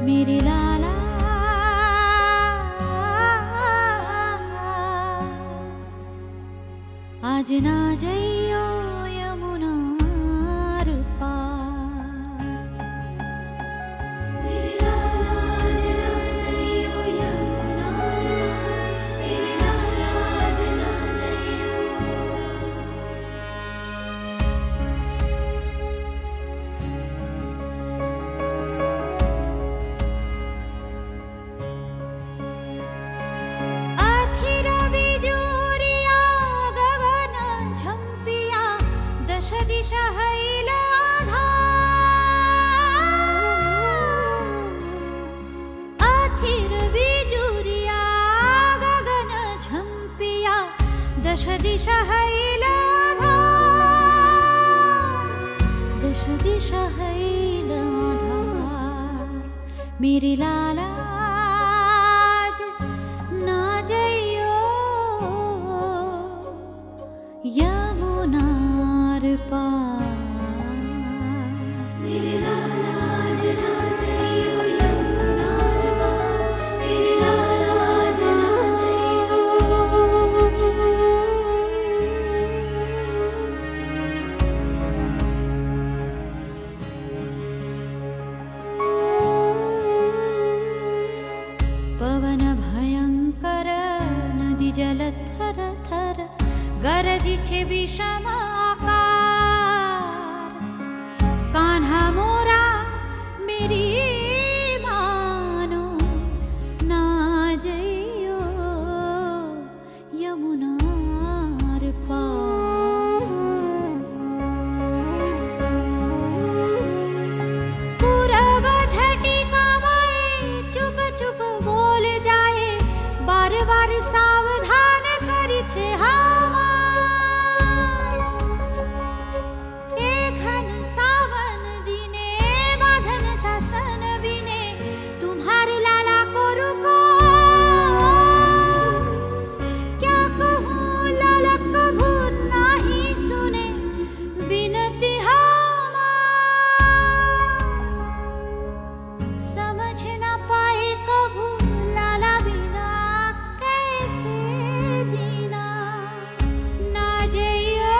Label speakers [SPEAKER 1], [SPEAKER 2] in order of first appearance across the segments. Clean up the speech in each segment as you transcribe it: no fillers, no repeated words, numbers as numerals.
[SPEAKER 1] मेरे लाला आज ना जइयो यमुनार पार। मेरे लाला आज ना जइयो यमुनार पार। मेरे लाला आज ना जइयो। दिशा हैल आथिर बिजुरिया गगन झंपिया दश दिशा हैल दश दिशा हैल मेरे लाला आज ना जइयो यमुनार पार। मेरे लाला आज ना जइयो यमुनार पार। मेरे लाला आज ना जइयो। पवन भयंकर नदी जल थर थर गरजिछे विषम आकार। कान्हा मोरा मेरी मानो ना जइयो यमुनार पार। पूरब झटिका में चुप चुप बोल जाए बार बार सावधान करिछे हमार। एखन सावन दिने बाधन शासन बिने तुम्हार लाला को रुको। क्या कहूँ लाला कभू नहीं सुने बिनती हमार। समझ न पाए कभू लाला बिना कैसे जीना। ना जइयो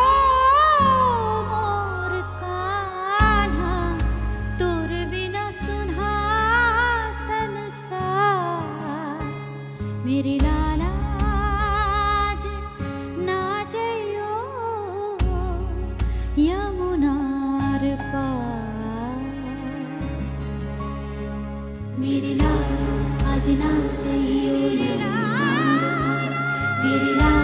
[SPEAKER 1] मोर कान्हा तोर बिना सुना संसार। मेरे लाला आज ना जइयो यमुनार पार। मेरे लाला आज ना जइयो यमुनार पार। मेरे लाला